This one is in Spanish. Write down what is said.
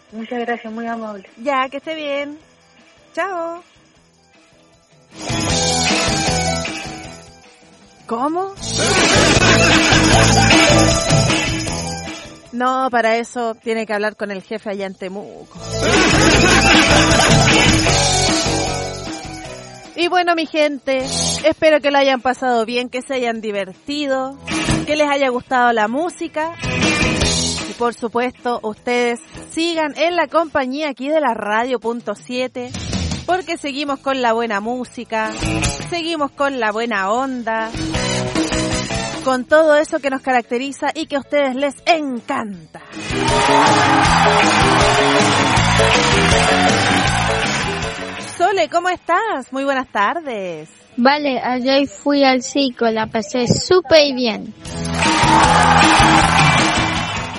Muchas gracias, muy amable. Ya, que esté bien. Chao. ¿Cómo? No, para eso tiene que hablar con el jefe allá en Temuco. Y bueno, mi gente, espero que lo hayan pasado bien, que se hayan divertido, que les haya gustado la música. Y por supuesto, ustedes sigan en la compañía aquí de la Radio.7, porque seguimos con la buena música, seguimos con la buena onda, con todo eso que nos caracteriza y que a ustedes les encanta. Sole, ¿cómo estás? Muy buenas tardes. Vale, ayer fui al circo, la pasé súper bien.